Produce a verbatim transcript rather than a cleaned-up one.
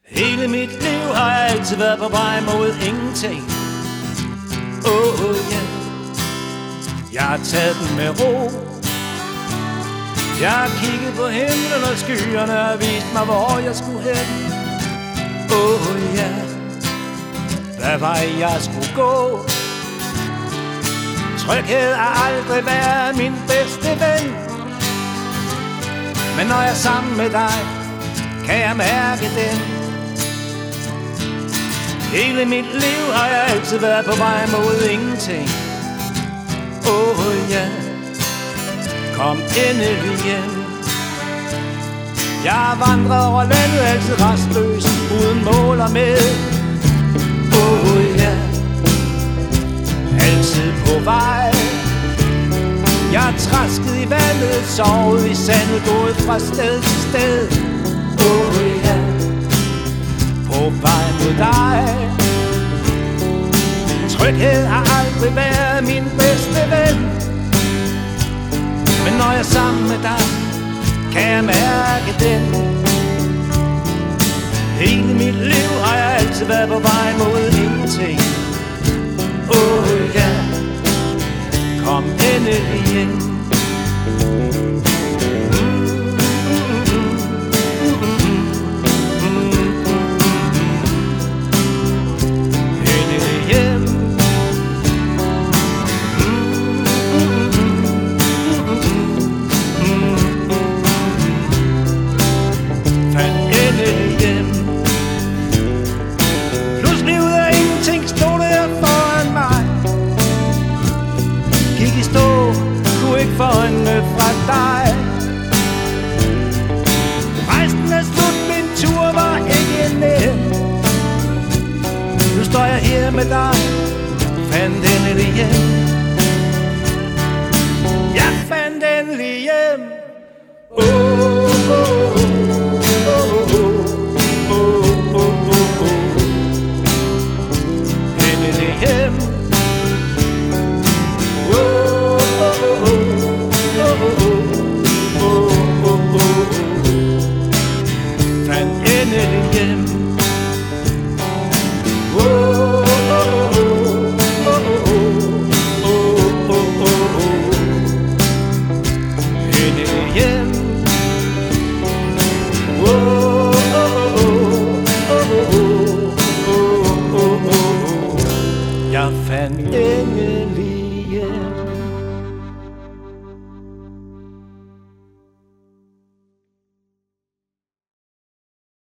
Hele mit liv har jeg altid været på vej mod ingenting. Oh, oh yeah. Jeg har taget den med ro. Jeg har kigget på himlen og skyerne og vist mig, hvor jeg skulle hen. Oh yeah. Hvad vej jeg skulle gå. Tryghed har aldrig været min bedste ven. Men når jeg er sammen med dig, kan jeg mærke den. Hele mit liv har jeg altid været på vej mod ingenting. Oh ja, yeah. Kom endelig hjem. Jeg har vandret over landet altid restløs, uden mål og med. Oh ja, yeah. Altid på vej. Jeg har trasket i vandet, sovet i sandet, gået fra sted til sted. Oh ja, yeah. På vej mod dig. Tryghed har aldrig været min bedste ven. Men når jeg er sammen med dig, kan jeg mærke den. Hele mit liv har jeg altid været på vej mod ingenting. Oh ja, yeah. Kom endelig hjem. Øjnene fra dig. Rejsen er slut, min tur var ikke nem. Nu står jeg her med dig, fandt endelig hjem. Jeg fandt endelig hjem. Oh, oh, oh, oh, oh, oh, oh, oh, oh. Endelig hjem. Fandt endelig hjem.